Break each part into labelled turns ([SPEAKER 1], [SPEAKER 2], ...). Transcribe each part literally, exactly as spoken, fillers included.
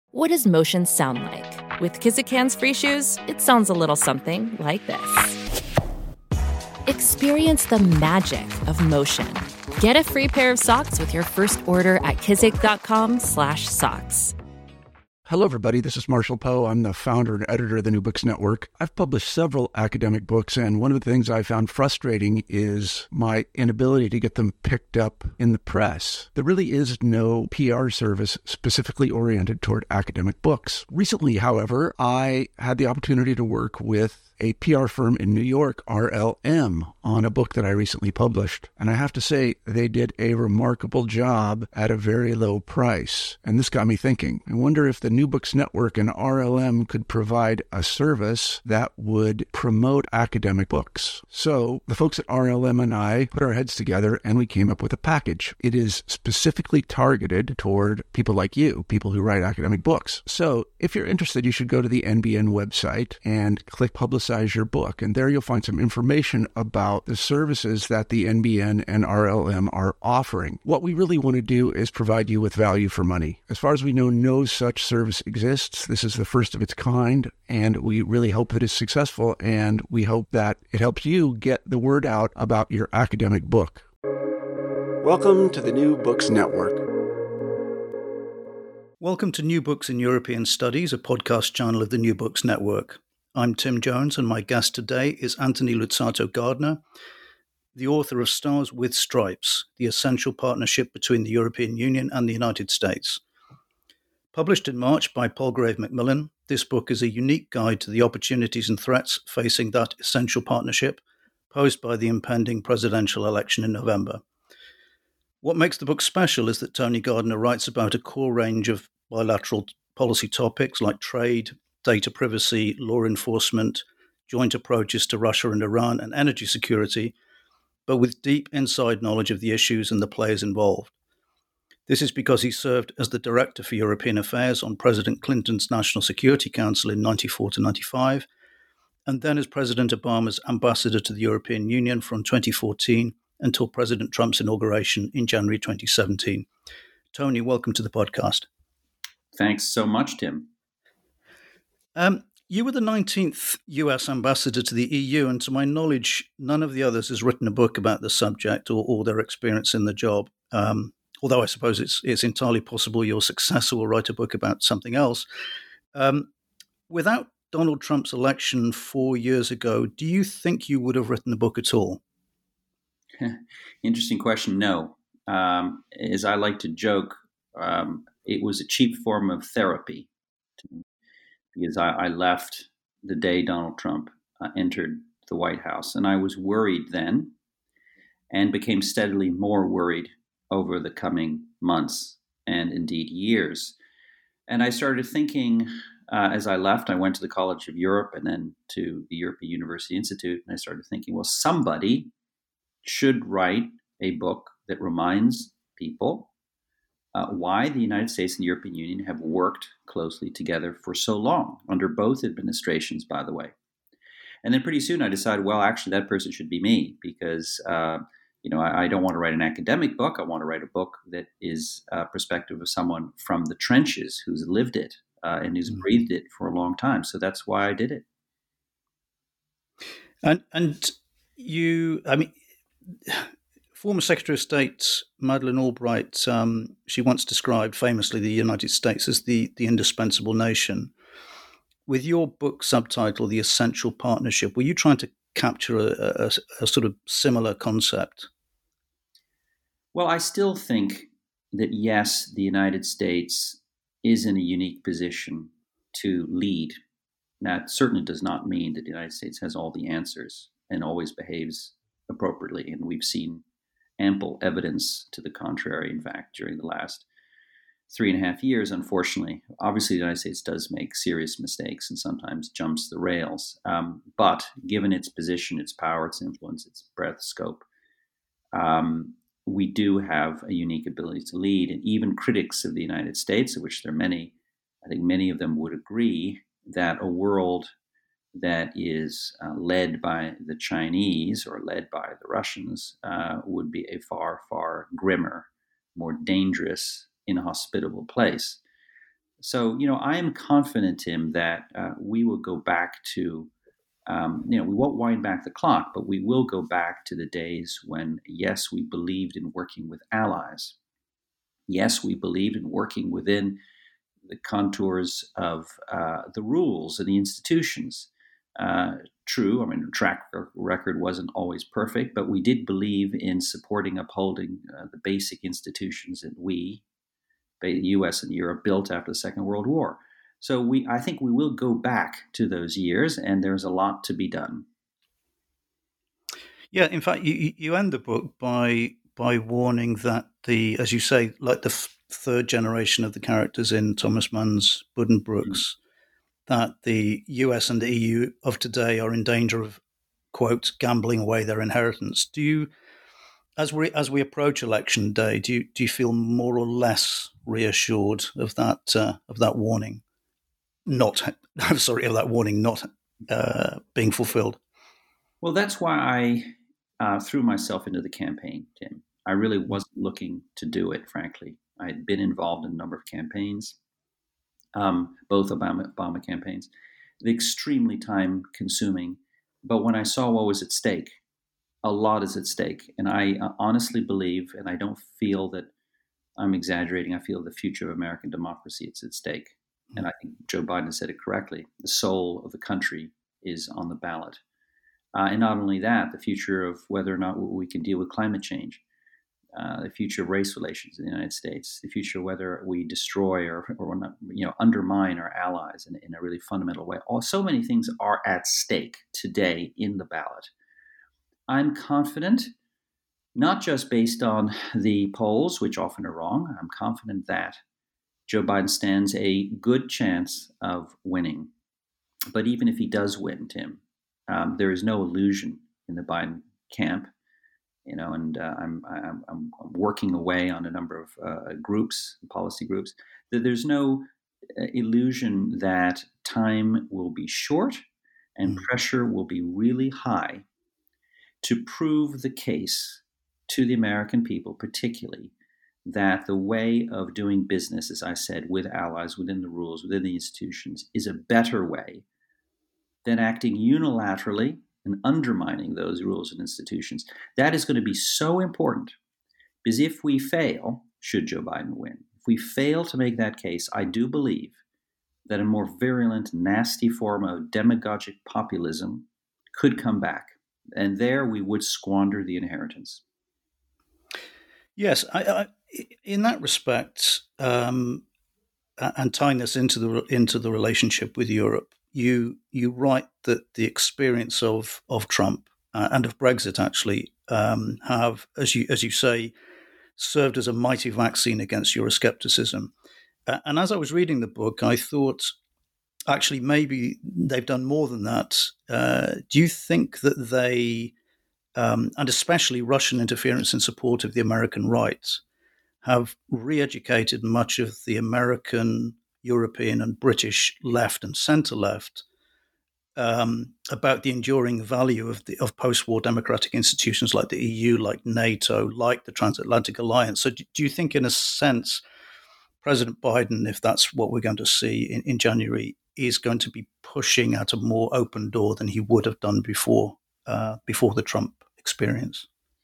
[SPEAKER 1] What does motion sound like? With Kizikans free shoes, it sounds a little something like this. Experience the magic of motion. Get a free pair of socks with your first order at kizik.com slash socks.
[SPEAKER 2] Hello, everybody. This is Marshall Poe. I'm the founder and editor of the New Books Network. I've published several academic books, and one of the things I found frustrating is my inability to get them picked up in the press. There really is no P R service specifically oriented toward academic books. Recently, however, I had the opportunity to work with a P R firm in New York, R L M, on a book that I recently published. And I have to say, they did a remarkable job at a very low price. And this got me thinking. I wonder if the New Books Network and R L M could provide a service that would promote academic books. So the folks at R L M and I put our heads together and we came up with a package. It is specifically targeted toward people like you, people who write academic books. So if you're interested, you should go to the N B N website and click Publicize your book. And there you'll find some information about the services that the N B N and R L M are offering. What we really want to do is provide you with value for money. As far as we know, no such service exists. This is the first of its kind, and we really hope that it's successful, and we hope that it helps you get the word out about your academic book. Welcome to the New Books Network.
[SPEAKER 3] Welcome to New Books in European Studies, a podcast channel of the New Books Network. I'm Tim Jones, and my guest today is Anthony Luzzatto Gardner, the author of Stars with Stripes, the essential partnership between the European Union and the United States. Published in March by Palgrave Macmillan, this book is a unique guide to the opportunities and threats facing that essential partnership posed by the impending presidential election in November. What makes the book special is that Tony Gardner writes about a core range of bilateral policy topics like trade, data privacy, law enforcement, joint approaches to Russia and Iran, and energy security, but with deep inside knowledge of the issues and the players involved. This is because he served as the Director for European Affairs on President Clinton's National Security Council in ninety-four to ninety-five, and then as President Obama's ambassador to the European Union from twenty fourteen until President Trump's inauguration in January twenty seventeen. Tony, welcome to the podcast.
[SPEAKER 4] Thanks so much, Tim.
[SPEAKER 3] Um, you were the nineteenth U S ambassador to the E U, and to my knowledge, none of the others has written a book about the subject or, or their experience in the job. Um, although I suppose it's it's entirely possible your successor will write a book about something else. Um, without Donald Trump's election four years ago, do you think you would have written a book at all?
[SPEAKER 4] Interesting question. No. Um, as I like to joke, um, it was a cheap form of therapy. Because I, I left the day Donald Trump uh, entered the White House. And I was worried then and became steadily more worried over the coming months and indeed years. And I started thinking uh, as I left, I went to the College of Europe and then to the European University Institute. And I started thinking, well, somebody should write a book that reminds people Uh, why the United States and the European Union have worked closely together for so long, under both administrations, by the way. And then pretty soon I decided, well, actually, that person should be me, because uh, you know I, I don't want to write an academic book. I want to write a book that is a perspective of someone from the trenches who's lived it uh, and who's mm-hmm. breathed it for a long time. So that's why I did it.
[SPEAKER 3] And and you, I mean. Former Secretary of State Madeleine Albright, um, she once described famously the United States as the, the indispensable nation. With your book subtitle, The Essential Partnership, were you trying to capture a, a, a sort of similar concept?
[SPEAKER 4] Well, I still think that, yes, the United States is in a unique position to lead. That certainly does not mean that the United States has all the answers and always behaves appropriately. And we've seen ample evidence to the contrary, in fact, during the last three and a half years, unfortunately. Obviously, the United States does make serious mistakes and sometimes jumps the rails. Um, but given its position, its power, its influence, its breadth, scope, um, we do have a unique ability to lead. And even critics of the United States, of which there are many, I think many of them would agree that a world that is uh, led by the Chinese or led by the Russians uh, would be a far, far grimmer, more dangerous, inhospitable place. So, you know, I am confident, Tim, that uh, we will go back to, um, you know, we won't wind back the clock, but we will go back to the days when, yes, we believed in working with allies. Yes, we believed in working within the contours of uh, the rules and the institutions. Uh, true, I mean, track record wasn't always perfect, but we did believe in supporting, upholding uh, the basic institutions that we, the U S and Europe, built after the Second World War. So we, I think we will go back to those years, and there's a lot to be done.
[SPEAKER 3] Yeah, in fact, you, you end the book by by warning that the, as you say, like the f- third generation of the characters in Thomas Mann's Buddenbrooks, mm-hmm. that the U S and the E U of today are in danger of, quote, gambling away their inheritance. Do you, as we as we approach election day, do you do you feel more or less reassured of that uh, of that warning? Not, I'm sorry, of that warning not uh, being fulfilled.
[SPEAKER 4] Well, that's why I uh, threw myself into the campaign, Tim. I really wasn't looking to do it, frankly. I had been involved in a number of campaigns, um, both Obama, Obama campaigns, extremely time consuming. But when I saw what was at stake, a lot is at stake. And I uh, honestly believe, and I don't feel that I'm exaggerating, I feel the future of American democracy is at stake. Mm-hmm. And I think Joe Biden said it correctly. The soul of the country is on the ballot. Uh, and not only that, the future of whether or not we can deal with climate change, uh, the future of race relations in the United States, the future of whether we destroy or, or not, you know, undermine our allies in, in a really fundamental way. All, so many things are at stake today in the ballot. I'm confident, not just based on the polls, which often are wrong, I'm confident that Joe Biden stands a good chance of winning. But even if he does win, Tim, Um, there is no illusion in the Biden camp, you know, and uh, I'm, I'm I'm working away on a number of uh, groups, policy groups. That there's no uh, illusion that time will be short and mm. pressure will be really high to prove the case to the American people, particularly that the way of doing business, as I said, with allies, within the rules, within the institutions, is a better way than acting unilaterally and undermining those rules and institutions. That is going to be so important, because if we fail, should Joe Biden win, if we fail to make that case, I do believe that a more virulent, nasty form of demagogic populism could come back. And there we would squander the inheritance.
[SPEAKER 3] Yes, I, I, in that respect, um, and tying this into the into the relationship with Europe, you you write that the experience of of Trump uh, and of Brexit actually um, have, as you as you say, served as a mighty vaccine against Euroscepticism. Uh, and as I was reading the book, I thought, actually, maybe they've done more than that. Uh, do you think that they, um, and especially Russian interference in support of the American right, have re-educated much of the American, European, and British left and centre left um, about the enduring value of the of post-war democratic institutions like the E U, like NATO, like the Transatlantic Alliance? So, do, do you think, in a sense, President Biden, if that's what we're going to see in, in January, is going to be pushing at a more open door than he would have done before uh, before the Trump experience?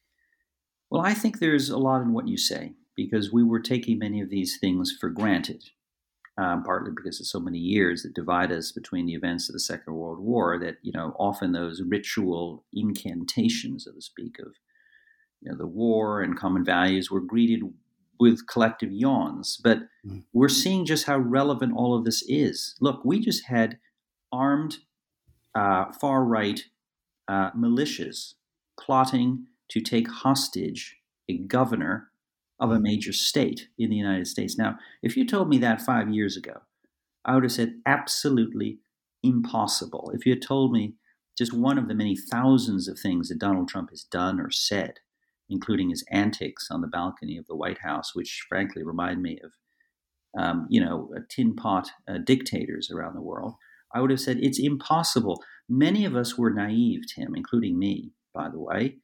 [SPEAKER 4] Well, I think there's a lot in what you say, because we were taking many of these things for granted, um, partly because of so many years that divide us between the events of the Second World War, that, you know, often those ritual incantations, so to speak, of, you know, the war and common values were greeted with collective yawns. But mm. we're seeing just how relevant all of this is. Look, we just had armed uh, far-right uh, militias plotting to take hostage a governor of a major state in the United States. Now, if you told me that five years ago, I would have said absolutely impossible. If you had told me just one of the many thousands of things that Donald Trump has done or said, including his antics on the balcony of the White House, which frankly remind me of, um, you know, tin pot uh, dictators around the world, I would have said it's impossible. Many of us were naive, Tim, including me, by the way.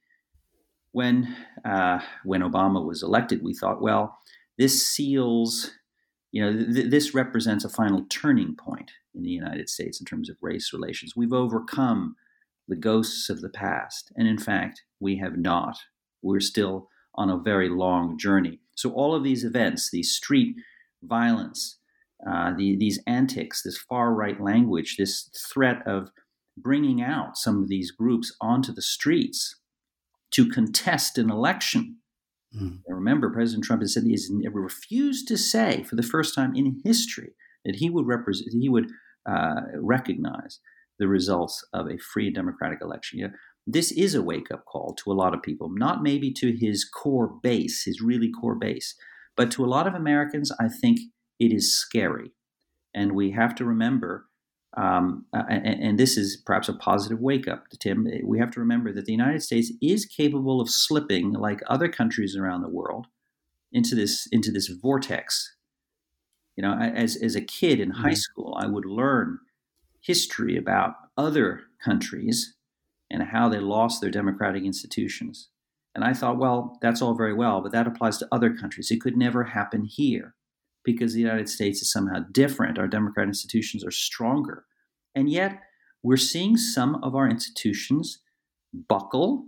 [SPEAKER 4] When uh, when Obama was elected, we thought, well, this seals you know, th- this represents a final turning point in the United States in terms of race relations. We've overcome the ghosts of the past. And in fact, we have not. We're still on a very long journey. So all of these events, these street violence, uh, the, these antics, this far-right language, this threat of bringing out some of these groups onto the streets to contest an election. Mm. Remember, President Trump has said he has refused to say for the first time in history that he would represent, he would uh, recognize the results of a free and democratic election. You know, this is a wake-up call to a lot of people, not maybe to his core base, his really core base, but to a lot of Americans, I think it is scary. And we have to remember, um, uh, and, and this is perhaps a positive wake-up to Tim, we have to remember that the United States is capable of slipping, like other countries around the world, into this into this vortex. You know, as, as a kid in high school, I would learn history about other countries and how they lost their democratic institutions. And I thought, well, that's all very well, but that applies to other countries. It could never happen here because the United States is somehow different. Our democratic institutions are stronger. And yet we're seeing some of our institutions buckle,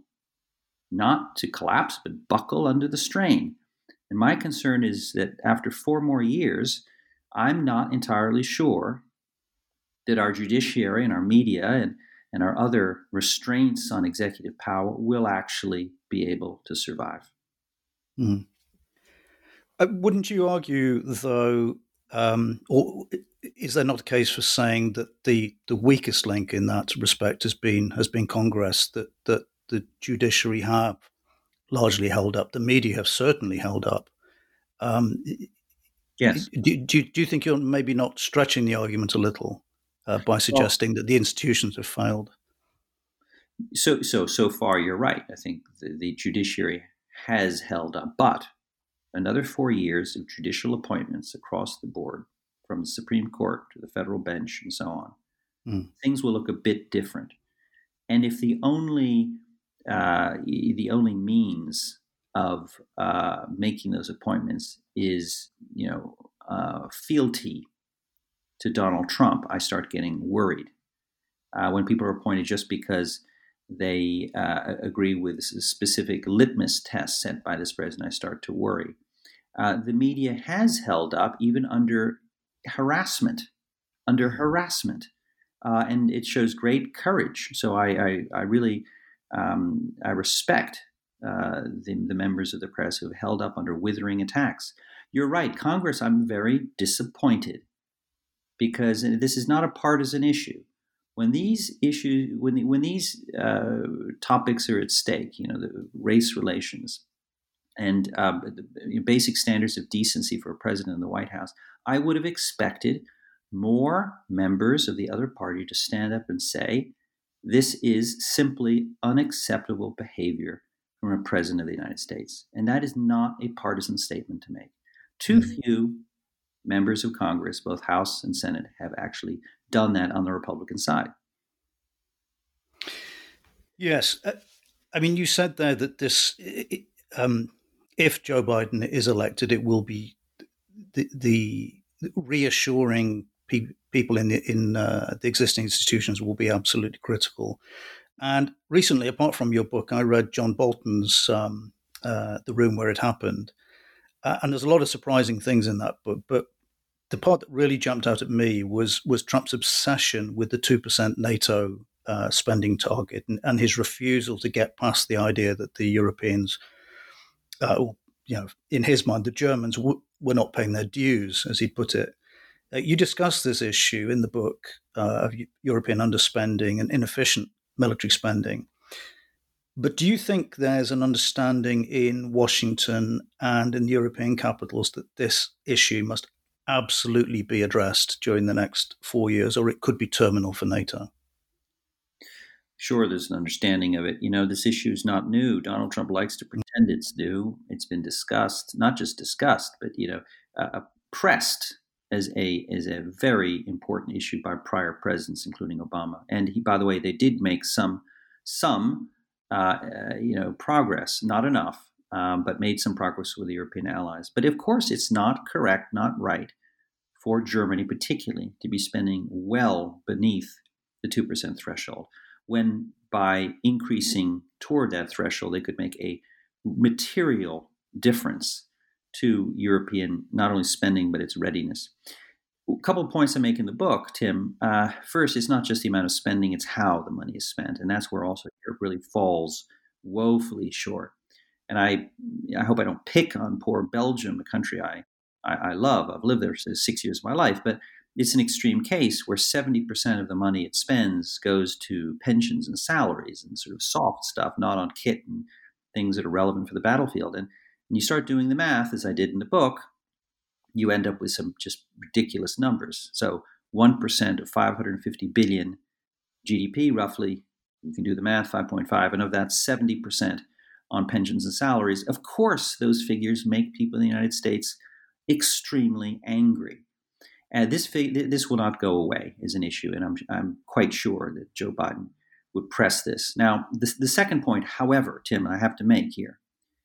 [SPEAKER 4] not to collapse, but buckle under the strain. And my concern is that after four more years, I'm not entirely sure that our judiciary and our media and, and our other restraints on executive power will actually be able to survive.
[SPEAKER 3] Mm. Uh, wouldn't you argue, though, um, or is there not a case for saying that the, the weakest link in that respect has been has been Congress, that, that the judiciary have largely held up, the media have certainly held up? Um,
[SPEAKER 4] yes.
[SPEAKER 3] Do, do, do you think you're maybe not stretching the argument a little? Uh, by suggesting well, that the institutions have failed.
[SPEAKER 4] So, so, so far, you're right. I think the, the judiciary has held up, but another four years of judicial appointments across the board, from the Supreme Court to the federal bench and so on, mm. things will look a bit different. And if the only uh, the only means of uh, making those appointments is, you know, uh, fealty to Donald Trump, I start getting worried. Uh, when people are appointed just because they uh, agree with specific litmus tests set by this president, I start to worry. Uh, the media has held up even under harassment, under harassment, uh, and it shows great courage. So I, I, I really, um, I respect uh, the, the members of the press who have held up under withering attacks. You're right, Congress, I'm very disappointed, because this is not a partisan issue. When these issues, when the, when these uh, topics are at stake, you know, the race relations and um, the basic standards of decency for a president in the White House, I would have expected more members of the other party to stand up and say, this is simply unacceptable behavior from a president of the United States. And that is not a partisan statement to make. Too mm-hmm. few members of Congress, both House and Senate, have actually done that on the Republican side.
[SPEAKER 3] Yes. I mean, you said there that this, um, if Joe Biden is elected, it will be the, the reassuring pe- people in the, in uh, the existing institutions will be absolutely critical. And recently, apart from your book, I read John Bolton's um, uh, The Room Where It Happened. Uh, and there's a lot of surprising things in that book, but the part that really jumped out at me was was Trump's obsession with the two percent NATO uh, spending target and, and his refusal to get past the idea that the Europeans, uh, or, you know, in his mind, the Germans w- were not paying their dues, as he put it. Uh, you discuss this issue in the book uh, of European underspending and inefficient military spending. But do you think there's an understanding in Washington and in the European capitals that this issue must absolutely be addressed during the next four years, or it could be terminal for NATO?
[SPEAKER 4] Sure, there's an understanding of it. You know, this issue is not new. Donald Trump likes to pretend it's new. It's been discussed, not just discussed, but, you know, uh, pressed as a as a very important issue by prior presidents, including Obama. And he, by the way, they did make some some uh, uh, you know progress, not enough, um, but made some progress with the European allies. But of course, it's not correct, not right for Germany particularly to be spending well beneath the two percent threshold, when by increasing toward that threshold, they could make a material difference to European not only spending, but its readiness. A couple of points I make in the book, Tim. Uh, first, it's not just the amount of spending, it's how the money is spent. And that's where also Europe really falls woefully short. And I I hope I don't pick on poor Belgium, a country I, I, I love. I've lived there for six years of my life, but it's an extreme case where seventy percent of the money it spends goes to pensions and salaries and sort of soft stuff, not on kit and things that are relevant for the battlefield. And when you start doing the math, as I did in the book, you end up with some just ridiculous numbers. So one percent of five hundred fifty billion G D P, roughly, you can do the math, five point five, and of that, seventy percent on pensions and salaries. Of course, those figures make people in the United States extremely angry. And this fig- this will not go away as an issue, and I'm, I'm quite sure that Joe Biden would press this. Now, the, the second point, however, Tim, I have to make here,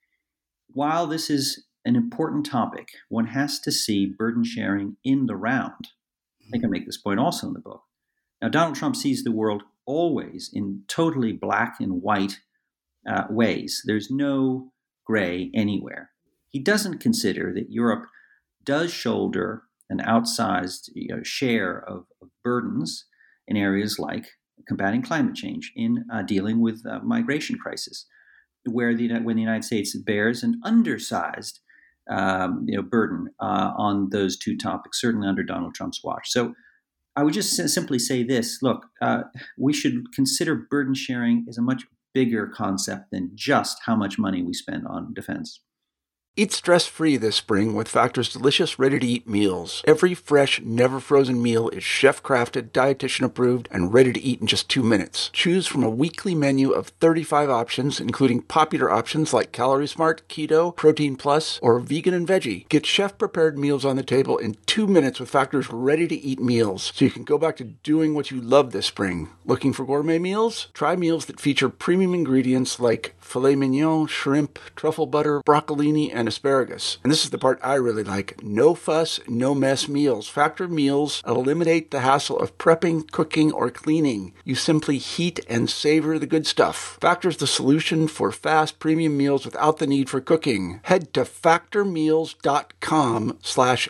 [SPEAKER 4] while this is an important topic, one has to see burden sharing in the round. I think I make this point also in the book. Now, Donald Trump sees the world always in totally black and white uh, ways. There's no gray anywhere. He doesn't consider that Europe does shoulder an outsized you know, share of, of burdens in areas like combating climate change, in uh, dealing with uh, migration crisis, where the when the United States bears an undersized um, you know, burden uh, on those two topics, certainly under Donald Trump's watch. So I would just simply say this: look, uh, we should consider burden sharing as a much bigger concept than just how much money we spend on defense.
[SPEAKER 2] Eat stress-free this spring with Factor's delicious, ready-to-eat meals. Every fresh, never-frozen meal is chef-crafted, dietitian-approved, and ready to eat in just two minutes. Choose from a weekly menu of thirty-five options, including popular options like Calorie Smart, Keto, Protein Plus, or Vegan and Veggie. Get chef-prepared meals on the table in two minutes with Factor's ready-to-eat meals, so you can go back to doing what you love this spring. Looking for gourmet meals? Try meals that feature premium ingredients like filet mignon, shrimp, truffle butter, broccolini, and asparagus. And this is the part I really like. No fuss, no mess meals. Factor meals eliminate the hassle of prepping, cooking, or cleaning. You simply heat and savor the good stuff. Factor's the solution for fast premium meals without the need for cooking. Head to factormeals.com slash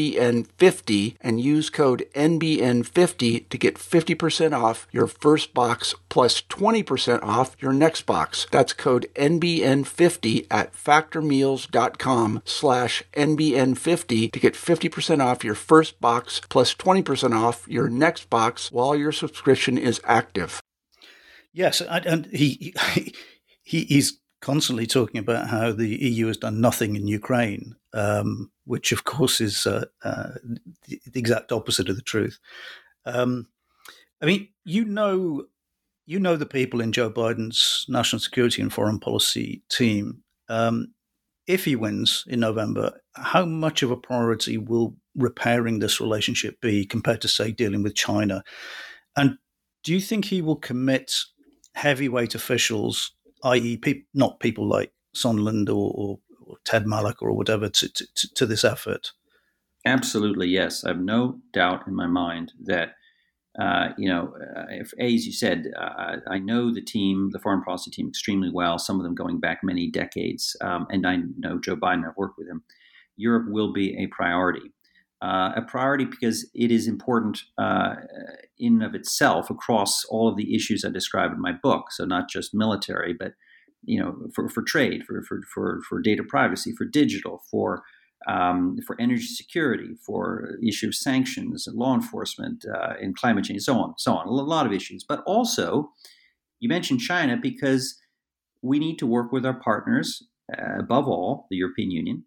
[SPEAKER 2] NBN50 and use code N B N fifty to get fifty percent off your first box plus twenty percent off your next box. That's code N B N fifty at factormeals.com slash NBN50 to get fifty percent off your first box plus twenty percent off your next box while your subscription is active.
[SPEAKER 3] Yes, and he, he he's constantly talking about how the E U has done nothing in Ukraine, um, which of course is uh, uh, the exact opposite of the truth. Um, I mean, you know, you know the people in Joe Biden's national security and foreign policy team. Um, If he wins in November, how much of a priority will repairing this relationship be compared to, say, dealing with China? And do you think he will commit heavyweight officials, that is, pe- not people like Sondland or, or, or Ted Malloch or whatever, to, to, to this effort?
[SPEAKER 4] Absolutely, yes. I have no doubt in my mind that, uh, you know, uh, if, as you said, uh, I know the team, the foreign policy team, extremely well, some of them going back many decades. Um, and I know Joe Biden, I've worked with him. Europe will be a priority. Uh, a priority because it is important uh, in and of itself across all of the issues I describe in my book. So not just military, but, you know, for, for trade, for, for, for, for data privacy, for digital, for Um, for energy security, for issue of sanctions, law enforcement, uh, and climate change, so on, so on. A lot of issues. But also, you mentioned China because we need to work with our partners, uh, above all, the European Union,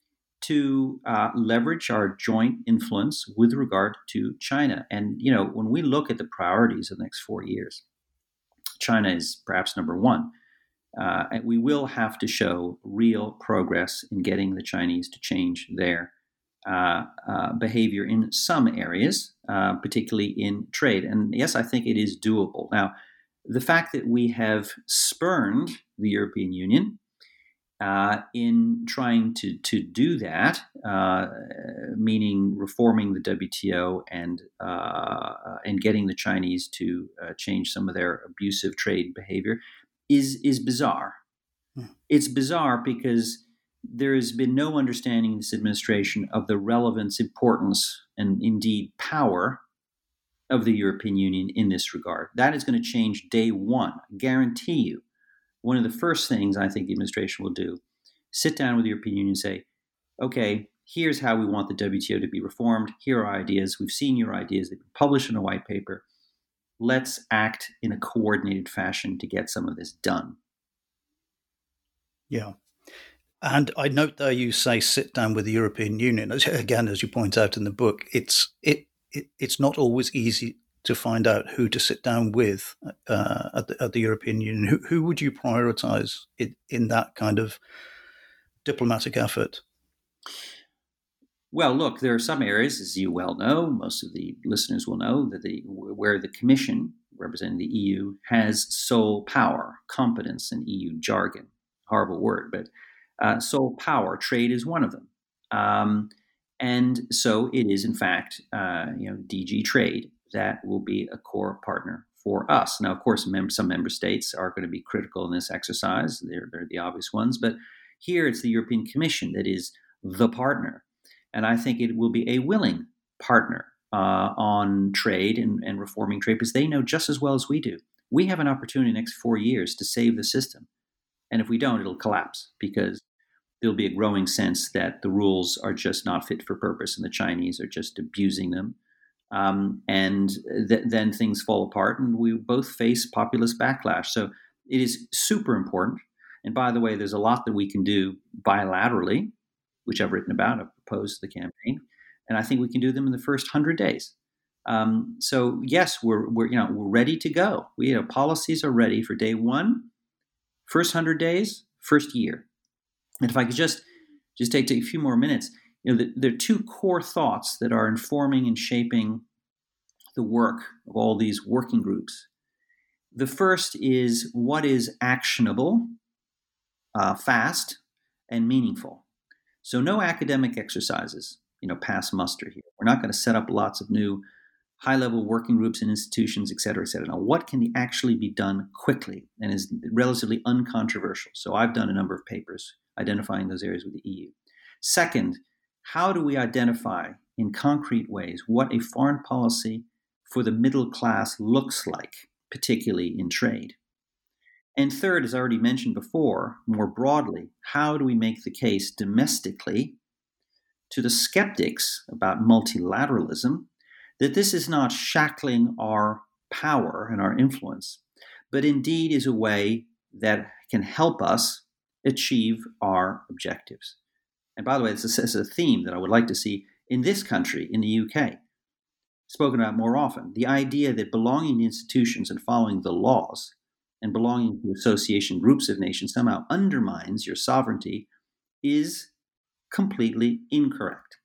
[SPEAKER 4] to uh, leverage our joint influence with regard to China. And, you know, when we look at the priorities of the next four years, China is perhaps number one. Uh, and we will have to show real progress in getting the Chinese to change their uh, uh, behavior in some areas, uh, particularly in trade. And yes, I think it is doable. Now, the fact that we have spurned the European Union Uh, in trying to to do that, uh, meaning reforming the W T O and uh, and getting the Chinese to uh, change some of their abusive trade behavior, is is bizarre. Hmm. It's bizarre because there has been no understanding in this administration of the relevance, importance, and indeed power of the European Union in this regard. That is going to change day one. I guarantee you. One of the first things I think the administration will do, sit down with the European Union and say, okay, here's how we want the W T O to be reformed. Here are ideas. We've seen your ideas. They've been published in a white paper. Let's act in a coordinated fashion to get some of this done.
[SPEAKER 3] Yeah. And I note there you say sit down with the European Union. Again, as you point out in the book, it's it, it it's not always easy to find out who to sit down with uh, at, the, at the European Union. Who, who would you prioritize in, in that kind of diplomatic effort?
[SPEAKER 4] Well, look, there are some areas, as you well know, most of the listeners will know, that the where the Commission, representing the E U, has sole power, competence in E U jargon. Horrible word, but uh, sole power. Trade is one of them. Um, and so it is, in fact, uh, you know, D G Trade that will be a core partner for us. Now, of course, mem- some member states are going to be critical in this exercise. They're, they're the obvious ones. But here it's the European Commission that is the partner. And I think it will be a willing partner uh, on trade and, and reforming trade because they know just as well as we do. We have an opportunity in the next four years to save the system. And if we don't, it'll collapse because there'll be a growing sense that the rules are just not fit for purpose and the Chinese are just abusing them. Um, and th- then things fall apart and we both face populist backlash. So it is super important. And by the way, there's a lot that we can do bilaterally, which I've written about, I've proposed to the campaign. And I think we can do them in the first hundred days. Um, so yes, we're, we're, you know, we're ready to go. We, you know, policies are ready for day one, first hundred days, first year. And if I could just, just take, take a few more minutes, you know, the, there are two core thoughts that are informing and shaping the work of all these working groups. The first is what is actionable, uh, fast, and meaningful. So no academic exercises, you know, pass muster here. We're not going to set up lots of new high-level working groups and institutions, et cetera, et cetera. Now, what can actually be done quickly and is relatively uncontroversial? So I've done a number of papers identifying those areas with the E U. Second, how do we identify in concrete ways what a foreign policy for the middle class looks like, particularly in trade? And third, as I already mentioned before, more broadly, how do we make the case domestically to the skeptics about multilateralism that this is not shackling our power and our influence, but indeed is a way that can help us achieve our objectives? And by the way, this is a theme that I would like to see in this country, in the U K, spoken about more often. The idea that belonging to institutions and following the laws and belonging to association groups of nations somehow undermines your sovereignty is completely incorrect.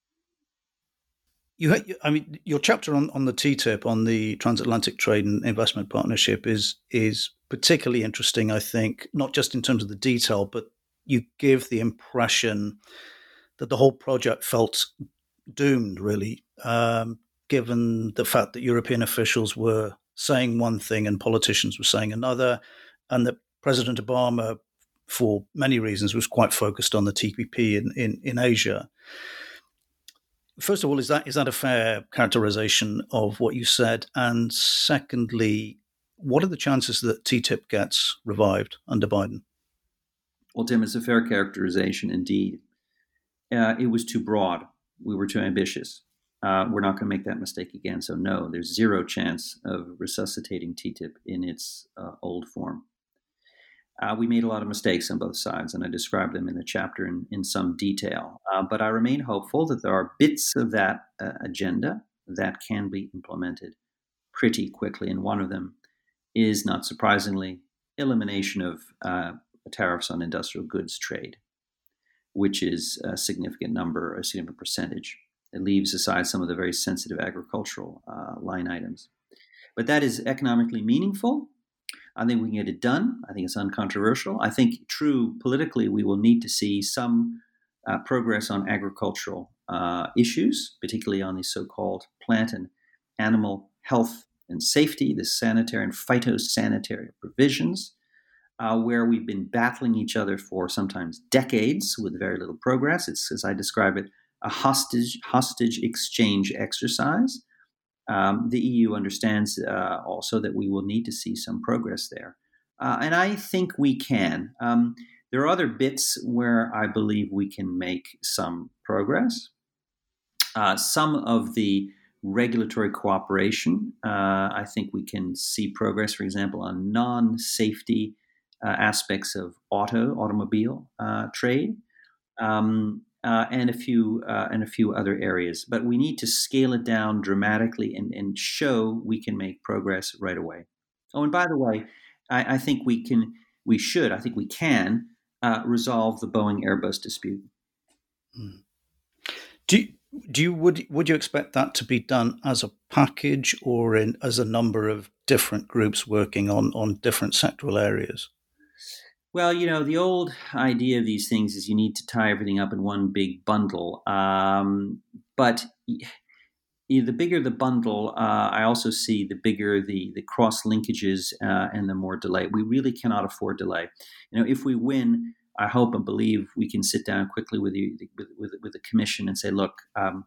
[SPEAKER 3] You, I mean, your chapter on, on the T T I P, on the Transatlantic Trade and Investment Partnership, is is particularly interesting, I think, not just in terms of the detail, but you give the impression that the whole project felt doomed, really, um, given the fact that European officials were saying one thing and politicians were saying another, and that President Obama, for many reasons, was quite focused on the T P P in, in, in Asia. First of all, is that is that a fair characterization of what you said? And secondly, what are the chances that T T I P gets revived under Biden?
[SPEAKER 4] Well, Tim, it's a fair characterization indeed. Uh, it was too broad. We were too ambitious. Uh, we're not going to make that mistake again. So no, there's zero chance of resuscitating T T I P in its uh, old form. Uh, we made a lot of mistakes on both sides, and I described them in the chapter in, in some detail. Uh, but I remain hopeful that there are bits of that uh, agenda that can be implemented pretty quickly. And one of them is, not surprisingly, elimination of uh, tariffs on industrial goods trade, which is a significant number, a significant percentage. It leaves aside some of the very sensitive agricultural uh, line items. But that is economically meaningful. I think we can get it done. I think it's uncontroversial. I think, true, politically, we will need to see some uh, progress on agricultural uh, issues, particularly on the so-called plant and animal health and safety, the sanitary and phytosanitary provisions, uh, where we've been battling each other for sometimes decades with very little progress. It's, as I describe it, a hostage hostage exchange exercise. Um, the E U understands uh, also that we will need to see some progress there. Uh, and I think we can. Um, there are other bits where I believe we can make some progress. Uh, some of the regulatory cooperation, uh, I think we can see progress, for example, on non-safety uh, aspects of auto, automobile uh, trade. Um, Uh, and a few uh, and a few other areas, but we need to scale it down dramatically and, and show we can make progress right away. Oh, and by the way, I, I think we can, we should, I think we can uh, resolve the Boeing Airbus dispute.
[SPEAKER 3] Hmm. Do you, do you would would you expect that to be done as a package or in as a number of different groups working on on different sectoral areas?
[SPEAKER 4] Well, you know, the old idea of these things is you need to tie everything up in one big bundle. Um, but you know, the bigger the bundle, uh, I also see the bigger the the cross linkages uh, and the more delay. We really cannot afford delay. You know, if we win, I hope and believe we can sit down quickly with the with with, with the commission and say, look, um,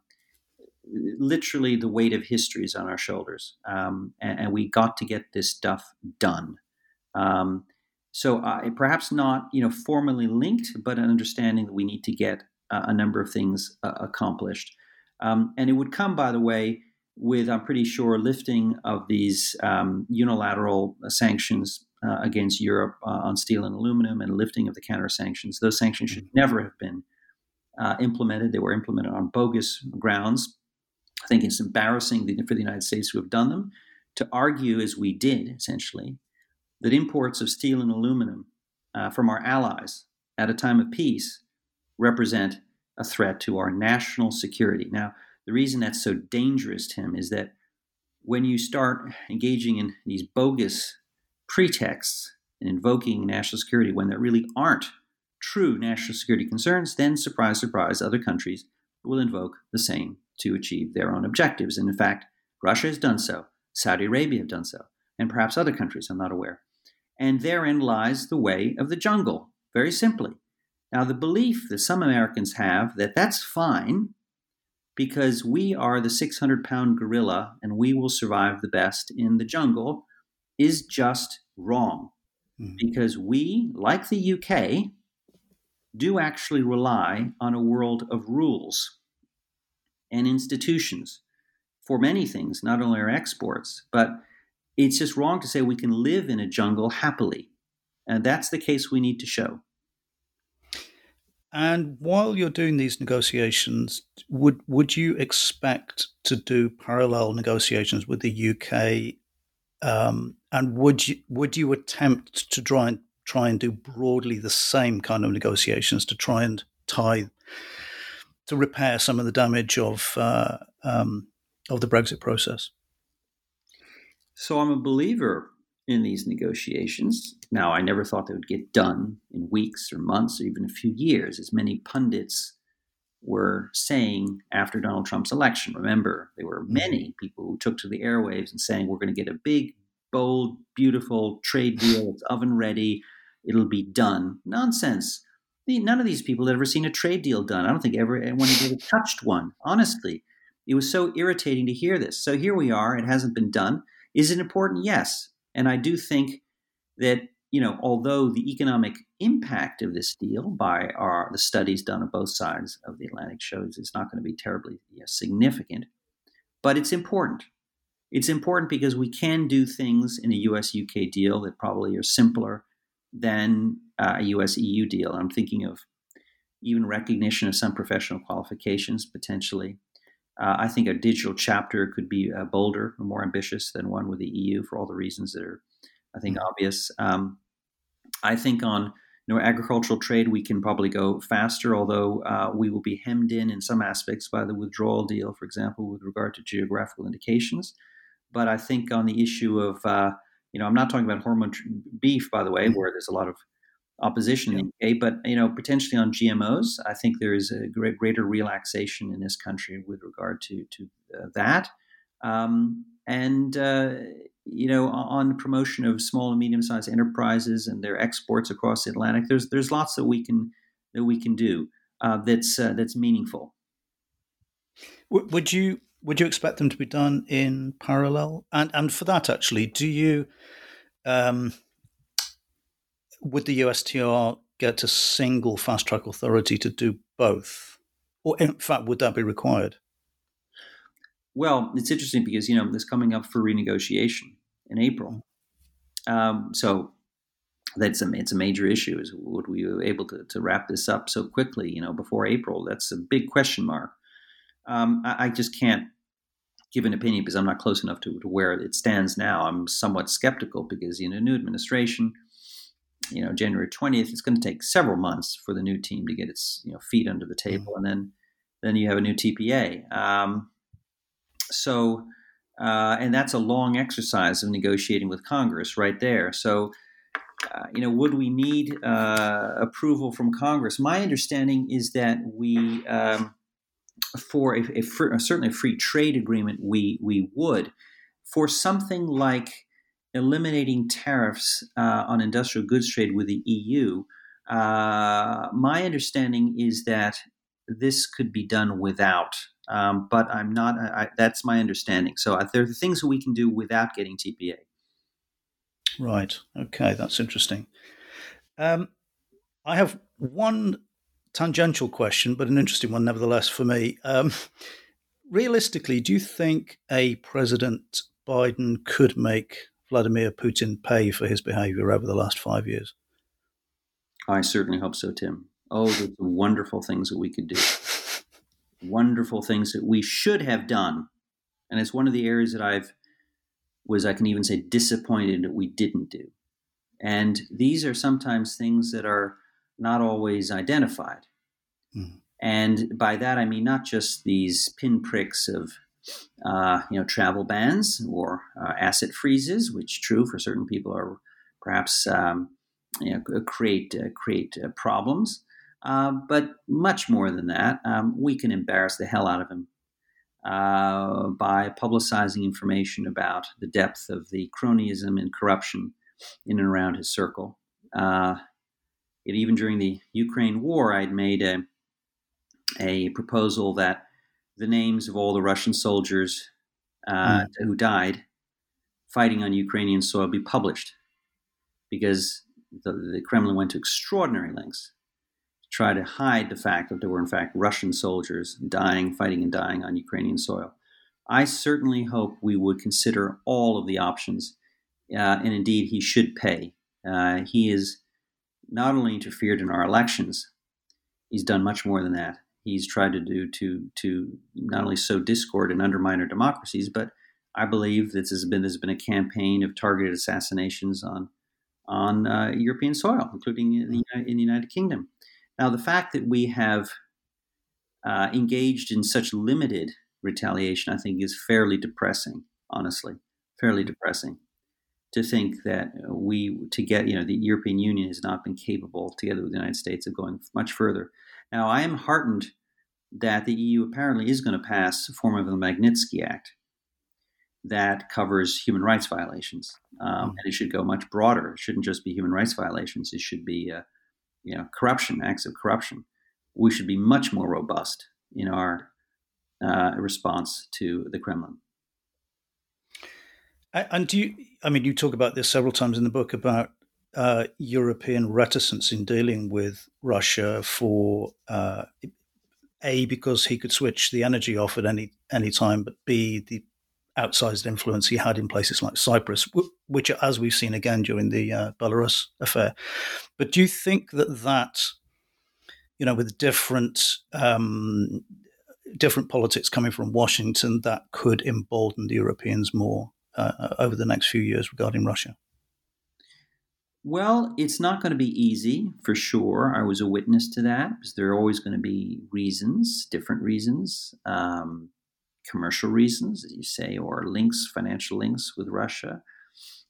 [SPEAKER 4] literally the weight of history is on our shoulders, um, and, and we got to get this stuff done. Um, So uh, perhaps not, you know, formally linked, but an understanding that we need to get uh, a number of things uh, accomplished. Um, and it would come, by the way, with, I'm pretty sure, lifting of these um, unilateral sanctions uh, against Europe uh, on steel and aluminum and lifting of the counter sanctions. Those sanctions should never have been uh, implemented. They were implemented on bogus grounds. I think it's embarrassing for the United States to have done them, to argue, as we did, essentially, that imports of steel and aluminum uh, from our allies at a time of peace represent a threat to our national security. Now, the reason that's so dangerous, Tim, is that when you start engaging in these bogus pretexts and invoking national security when there really aren't true national security concerns, then, surprise, surprise, other countries will invoke the same to achieve their own objectives. And in fact, Russia has done so, Saudi Arabia have done so, and perhaps other countries, I'm not aware. And therein lies the way of the jungle, very simply. Now, the belief that some Americans have that that's fine because we are the six hundred pound gorilla and we will survive the best in the jungle is just wrong. Mm-hmm. Because we, like the U K, do actually rely on a world of rules and institutions for many things, not only our exports, but it's just wrong to say we can live in a jungle happily. And that's the case we need to show.
[SPEAKER 3] And while you're doing these negotiations, would would you expect to do parallel negotiations with the U K? Um, and would you would you attempt to try and try and do broadly the same kind of negotiations to try and tie to repair some of the damage of uh, um, of the Brexit process?
[SPEAKER 4] So I'm a believer in these negotiations. Now, I never thought they would get done in weeks or months or even a few years, as many pundits were saying after Donald Trump's election. Remember, there were many people who took to the airwaves and saying, we're going to get a big, bold, beautiful trade deal. It's oven ready. It'll be done. Nonsense. None of these people had ever seen a trade deal done. I don't think ever anyone had ever touched one, honestly. It was so irritating to hear this. So here we are. It hasn't been done. Is it important? Yes. And I do think that, you know, although the economic impact of this deal by our the studies done on both sides of the Atlantic shows it's not going to be terribly you know, significant, but it's important. It's important because we can do things in a U S U K deal that probably are simpler than uh, a U S E U deal. I'm thinking of even recognition of some professional qualifications potentially. Uh, I think a digital chapter could be uh, bolder or more ambitious than one with the E U for all the reasons that are, I think, mm-hmm. obvious. Um, I think on you know, agricultural trade, we can probably go faster, although uh, we will be hemmed in in some aspects by the withdrawal deal, for example, with regard to geographical indications. But I think on the issue of uh, You know, I'm not talking about hormone tr- beef, by the way, where there's a lot of opposition in the U K, but, you know, potentially on G M Os, I think there is a great, greater relaxation in this country with regard to, to uh, that. Um, and, uh, you know, on the promotion of small and medium-sized enterprises and their exports across the Atlantic, there's there's lots that we can that we can do uh, that's uh, that's meaningful.
[SPEAKER 3] W- Would you would you expect them to be done in parallel? And and for that, actually, do you um, would the U S T R get a single fast track authority to do both, or in fact, would that be required?
[SPEAKER 4] Well, it's interesting because, you know, this coming up for renegotiation in April. Um, so that's a, it's a major issue. Is would we be able to, to wrap this up so quickly, you know, before April? That's a big question mark. Um, I, I just can't give an opinion because I'm not close enough to, to where it stands now. I'm somewhat skeptical because, you know, new administration, you know, January twentieth, it's going to take several months for the new team to get its, you know, feet under the table. Mm-hmm. And then, then you have a new T P A. Um, so, uh, and that's a long exercise of negotiating with Congress right there. So, uh, you know, would we need uh, approval from Congress? My understanding is that we, um, for a, a, free, certainly a free trade agreement, we we would. For something like eliminating tariffs uh, on industrial goods trade with the E U, uh, my understanding is that this could be done without. Um, but I'm not. I, that's my understanding. So uh, there are things that we can do without getting T P A.
[SPEAKER 3] Right. Okay, that's interesting. Um, I have one tangential question, but an interesting one nevertheless for me. Um, realistically, do you think a President Biden could make Vladimir Putin pay for his behavior over the last five years?
[SPEAKER 4] I certainly hope so, Tim. Oh, there's wonderful things that we could do. Wonderful things that we should have done. And it's one of the areas that I've was, I can even say, disappointed that we didn't do. And these are sometimes things that are not always identified. Mm. And by that, I mean not just these pinpricks of, uh, you know, travel bans or uh, asset freezes, which true for certain people are perhaps, um, you know, create, uh, create uh, problems. Uh, but much more than that, um, we can embarrass the hell out of him uh, by publicizing information about the depth of the cronyism and corruption in and around his circle. Uh, it, even during the Ukraine war, I'd made a, a proposal that the names of all the Russian soldiers uh, mm. who died fighting on Ukrainian soil be published, because the, the Kremlin went to extraordinary lengths try to hide the fact that there were, in fact, Russian soldiers dying, fighting and dying on Ukrainian soil. I certainly hope we would consider all of the options, uh, and indeed, he should pay. Uh, he has not only interfered in our elections, he's done much more than that. He's tried to do to to not only sow discord and undermine our democracies, but I believe this has been there's been a campaign of targeted assassinations on on uh, European soil, including in the, in the United Kingdom. Now, the fact that we have uh, engaged in such limited retaliation, I think, is fairly depressing, honestly, fairly depressing to think that we, to get, you know, the European Union has not been capable, together with the United States, of going much further. Now, I am heartened that the E U apparently is going to pass a form of the Magnitsky Act that covers human rights violations. Um, mm-hmm. And it should go much broader. It shouldn't just be human rights violations. It should be uh, you know, corruption, acts of corruption. We should be much more robust in our uh, response to the Kremlin.
[SPEAKER 3] And do you, I mean, you talk about this several times in the book about uh, European reticence in dealing with Russia for, uh, A, because he could switch the energy off at any, any time, but B, the outsized influence he had in places like Cyprus, which, as we've seen again during the uh, Belarus affair. But do you think that that, you know, with different um, different politics coming from Washington, that could embolden the Europeans more uh, over the next few years regarding Russia?
[SPEAKER 4] Well, it's not going to be easy, for sure. I was a witness to that, because there are always going to be reasons, different reasons, um, commercial reasons, as you say, or links, financial links with Russia.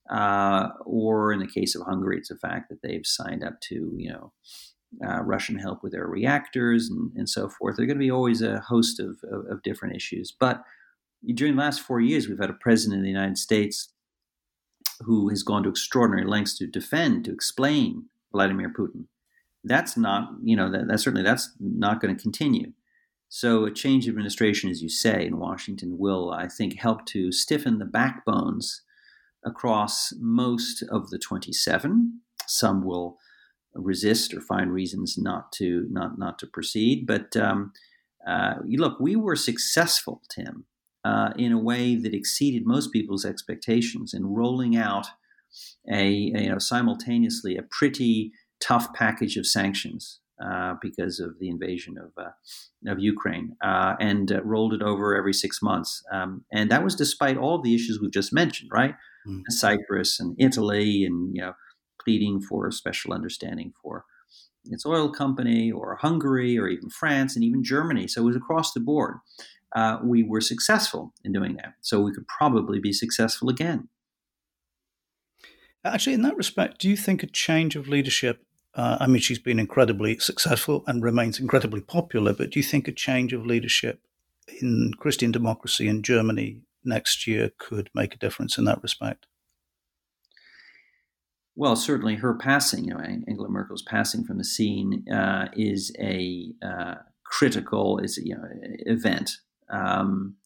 [SPEAKER 4] Uh, or in the case of Hungary, it's the fact that they've signed up to, you know, uh, Russian help with their reactors and, and so forth. There are going to be always a host of, of, of different issues. But during the last four years, we've had a president of the United States who has gone to extraordinary lengths to defend, to explain Vladimir Putin. That's not, you know, that, that certainly that's not going to continue. So a change of administration, as you say, in Washington will, I think, help to stiffen the backbones across most of the twenty-seven. Some will resist or find reasons not to not not to proceed. But um, uh, look, we were successful, Tim, uh, in a way that exceeded most people's expectations in rolling out a, a you know simultaneously a pretty tough package of sanctions uh, because of the invasion of uh, of Ukraine, uh, and uh, rolled it over every six months. Um, and that was despite all the issues we've just mentioned, right? Mm. Cyprus and Italy, and you know, pleading for a special understanding for its oil company, or Hungary, or even France, and even Germany. So it was across the board. Uh, we were successful in doing that. So we could probably be successful again.
[SPEAKER 3] Actually, in that respect, do you think a change of leadership, uh, I mean, she's been incredibly successful and remains incredibly popular, but do you think a change of leadership in Christian democracy in Germany next year could make a difference in that respect?
[SPEAKER 4] Well, certainly her passing, you know, Angela Merkel's passing from the scene uh, is a uh, critical is you know event. Um,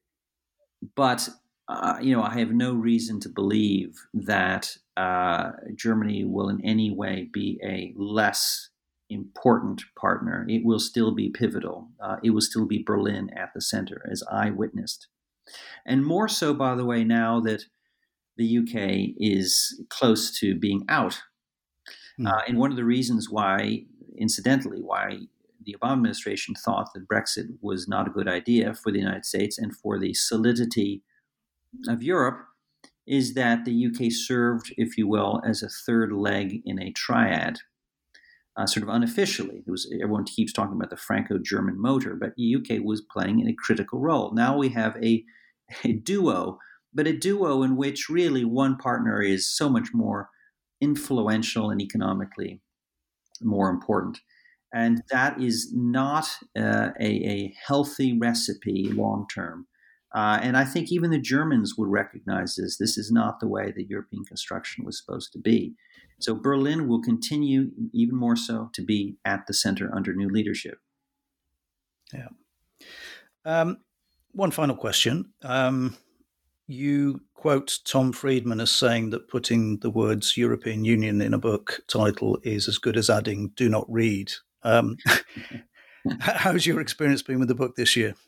[SPEAKER 4] but uh, you know, I have no reason to believe that uh, Germany will in any way be a less important partner. It will still be pivotal. Uh, it will still be Berlin at the center, as I witnessed, and more so, by the way, now that the U K is close to being out. Mm. Uh, and one of the reasons why, incidentally, why the Obama administration thought that Brexit was not a good idea for the United States and for the solidity of Europe is that the U K served, if you will, as a third leg in a triad, uh, sort of unofficially. It was, everyone keeps talking about the Franco-German motor, but the U K was playing a critical role. Now we have a, a duo, but a duo in which really one partner is so much more influential and economically more important. And that is not uh, a, a healthy recipe long-term. Uh, and I think even the Germans would recognize this. This is not the way that European construction was supposed to be. So Berlin will continue, even more so, to be at the center under new leadership.
[SPEAKER 3] Yeah. Um, one final question. Um, You quote Tom Friedman as saying that putting the words European Union in a book title is as good as adding "do not read." Um, how's your experience been with the book this year?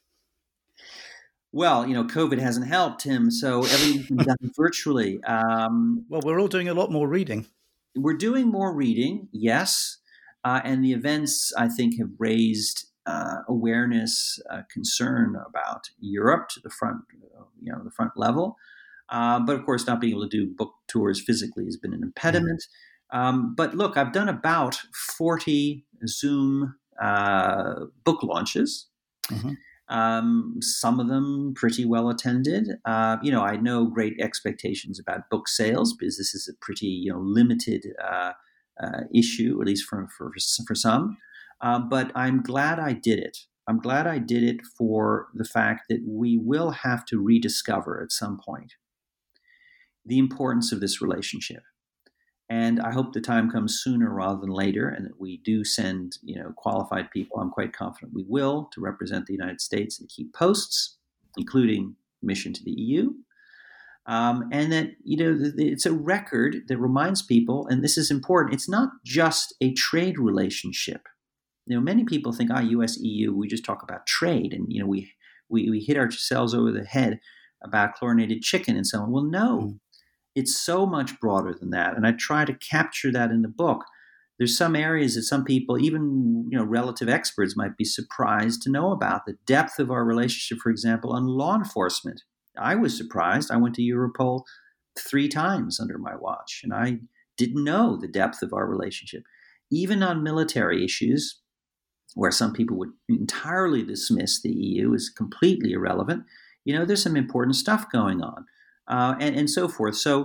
[SPEAKER 4] Well, you know, COVID hasn't helped him, so everything's been done virtually. Um,
[SPEAKER 3] well, we're all doing a lot more reading.
[SPEAKER 4] We're doing more reading, yes. Uh, and the events, I think, have raised uh, awareness, uh, concern about Europe to the front, you know, the front level. Uh, but of course, not being able to do book tours physically has been an impediment. Mm-hmm. Um, but look, I've done about forty Zoom uh, book launches. Mm-hmm. Um, some of them pretty well attended. Uh, you know, I had no great expectations about book sales because this is a pretty, you know, limited uh, uh, issue, at least for for, for some. Uh, but I'm glad I did it. I'm glad I did it for the fact that we will have to rediscover at some point the importance of this relationship. And I hope the time comes sooner rather than later, and that we do send, you know, qualified people. I'm quite confident we will, to represent the United States in key posts, including mission to the E U. Um, and that, you know, it's a record that reminds people, and this is important, it's not just a trade relationship. You know, many people think, ah, U S, E U, we just talk about trade, and, you know, we we, we hit ourselves over the head about chlorinated chicken and so on. Well, no. Mm. It's so much broader than that, and I try to capture that in the book. There's some areas that some people, even, you know, relative experts, might be surprised to know about. The depth of our relationship, for example, on law enforcement. I was surprised. I went to Europol three times under my watch, and I didn't know the depth of our relationship. Even on military issues, where some people would entirely dismiss the E U as completely irrelevant, you know, there's some important stuff going on. Uh, and, and so forth. So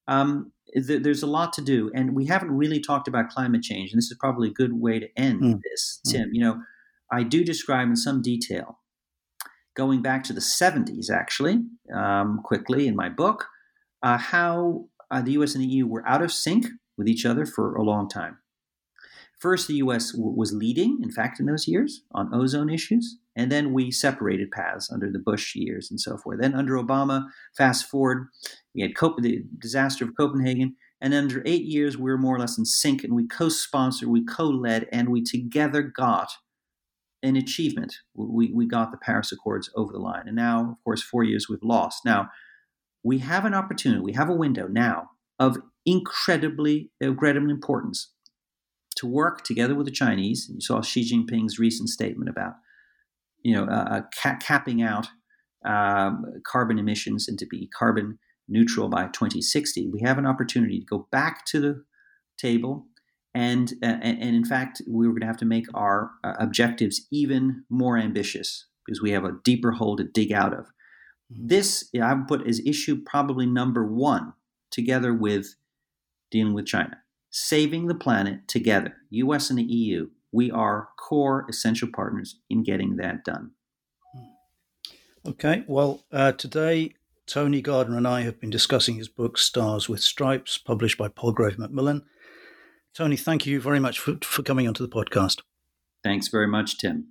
[SPEAKER 4] um, th- there's a lot to do. And we haven't really talked about climate change. And this is probably a good way to end mm. this, Tim. Mm. You know, I do describe in some detail, going back to the seventies, actually, um, quickly in my book, uh, how uh, the U S and the E U were out of sync with each other for a long time. First, the U S w- was leading, in fact, in those years on ozone issues. And then we separated paths under the Bush years and so forth. Then under Obama, fast forward, we had Cop- the disaster of Copenhagen. And under eight years, we were more or less in sync. And we co-sponsored, we co-led, and we together got an achievement. We, we got the Paris Accords over the line. And now, of course, four years we've lost. Now, we have an opportunity, we have a window now of incredibly, incredible importance to work together with the Chinese. And you saw Xi Jinping's recent statement about, you know, uh, ca- capping out um, carbon emissions and to be carbon neutral by twenty sixty. We have an opportunity to go back to the table. And, uh, and, and in fact, we were going to have to make our uh, objectives even more ambitious because we have a deeper hole to dig out of. This, you know, I would put as issue probably number one, together with dealing with China. Saving the planet together, U S and the E U. We are core essential partners in getting that done.
[SPEAKER 3] Okay, well, uh, today, Tony Gardner and I have been discussing his book, Stars with Stripes, published by Palgrave Macmillan. Tony, thank you very much for, for coming onto the podcast.
[SPEAKER 4] Thanks very much, Tim.